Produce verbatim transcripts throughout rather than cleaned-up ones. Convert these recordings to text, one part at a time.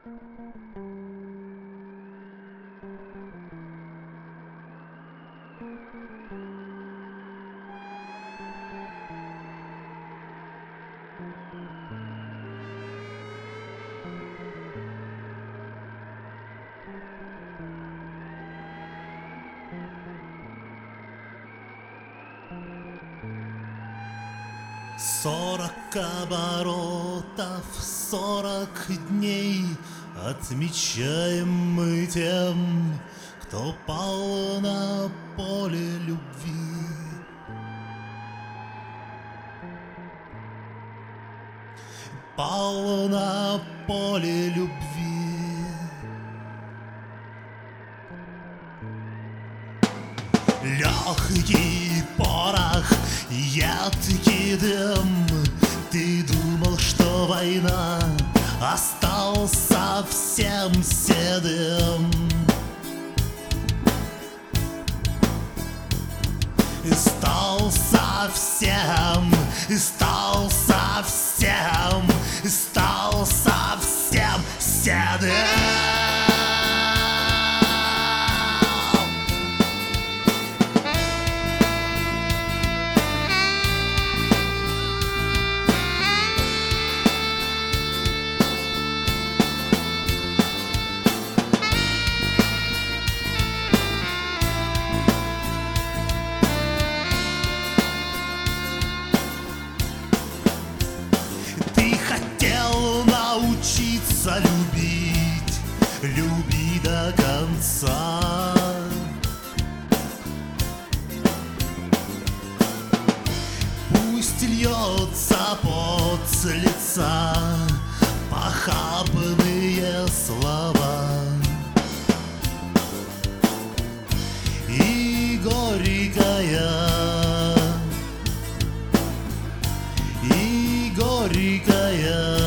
Сорок оборотов, сорок дней отмечаем мы тем, кто пал на поле любви. Пал на поле любви. Легкий порох, едкий дым. Ты думал, что война остался совсем седым. И стал совсем, и стал совсем, и стал совсем седым. Научиться любить, люби до конца. Пусть льется пот с лица похабные слова и горькая, и горькая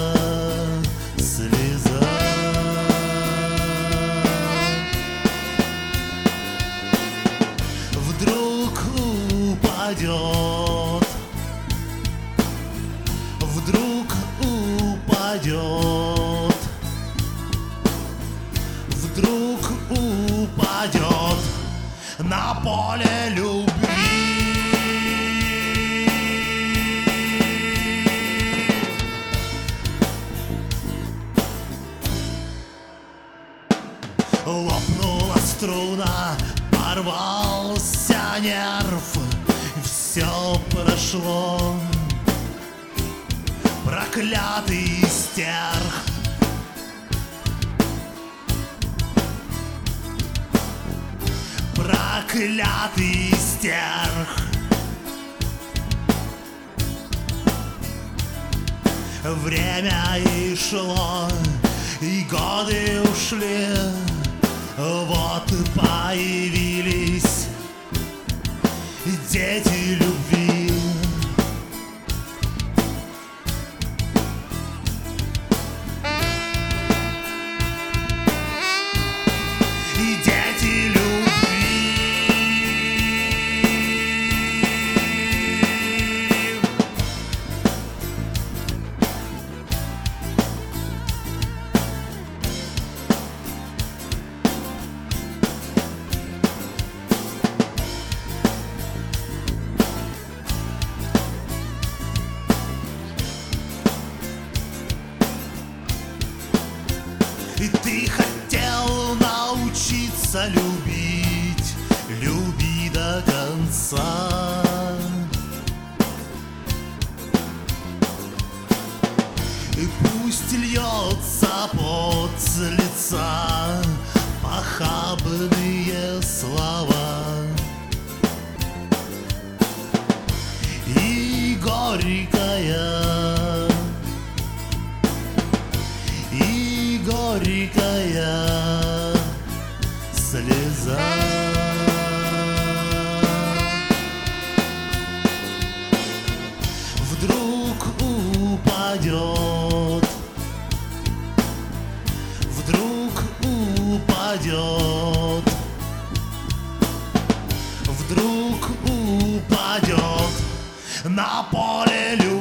упадет, вдруг упадет, вдруг упадет на поле любви. Лопнула струна, порвался нерв, все прошло, проклятый стерх. Проклятый стерх. Время и шло, и годы ушли, вот появились дети любви. И дети любви. И ты хотел научиться любить, люби до конца. И пусть льется пот с лица похабные слова и горькая, и горькая слеза. Вдруг упадет, вдруг упадет, вдруг упадет на поле любви.